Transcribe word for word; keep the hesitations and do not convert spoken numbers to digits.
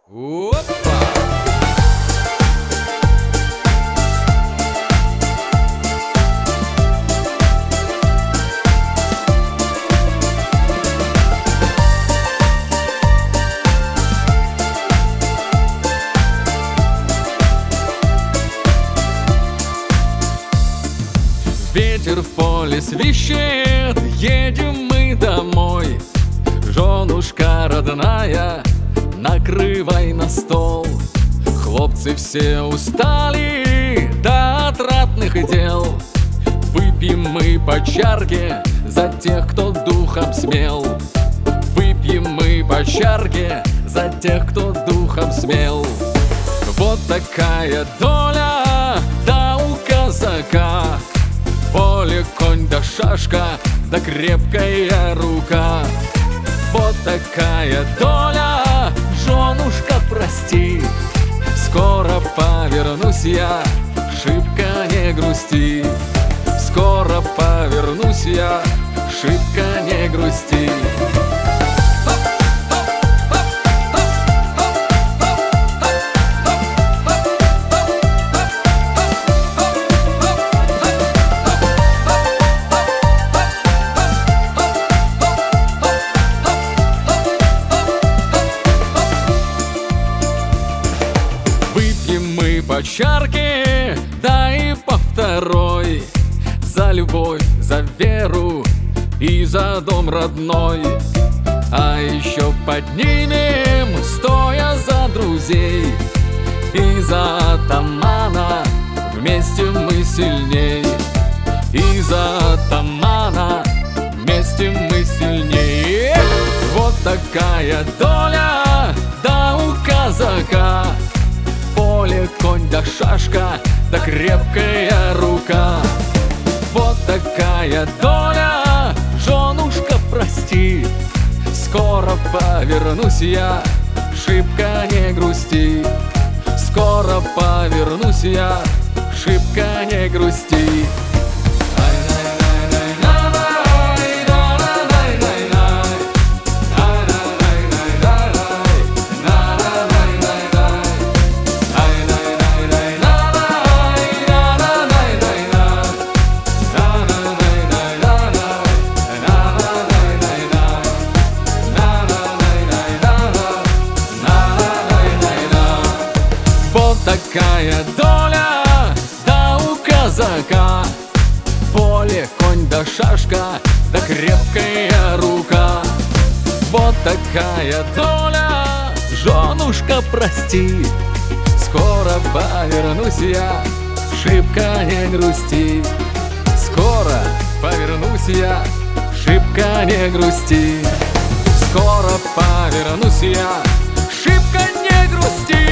Опа! Ветер в поле свищет, едем мы домой. Женушка родная, накрывай на стол. Хлопцы все устали до отратных дел. Выпьем мы по чарке за тех, кто духом смел. Выпьем мы по чарке за тех, кто духом смел. Вот такая доля, да у казака. Поле, конь да шашка, да крепкая рука. Вот такая доля, женушка, прости. Скоро повернусь я, шибко не грусти. Скоро повернусь я, шибко не грусти. По чарке, да и по второй. За любовь, за веру и за дом родной. А еще поднимем, стоя за друзей. И за атамана, вместе мы сильней. И за атамана, вместе мы сильней. Вот такая доля, да у казака. Поле, конь да шашка, да крепкая рука. Вот такая доля, женушка, прости. Скоро повернусь я, шибко не грусти. Скоро повернусь я, шибко не грусти. Такая доля, да у казака. Поле, конь да шашка, да крепкая рука. Вот такая доля, женушка, прости. Скоро повернусь я, шибко не грусти. Скоро повернусь я, шибко не грусти. Скоро повернусь я, шибко не грусти.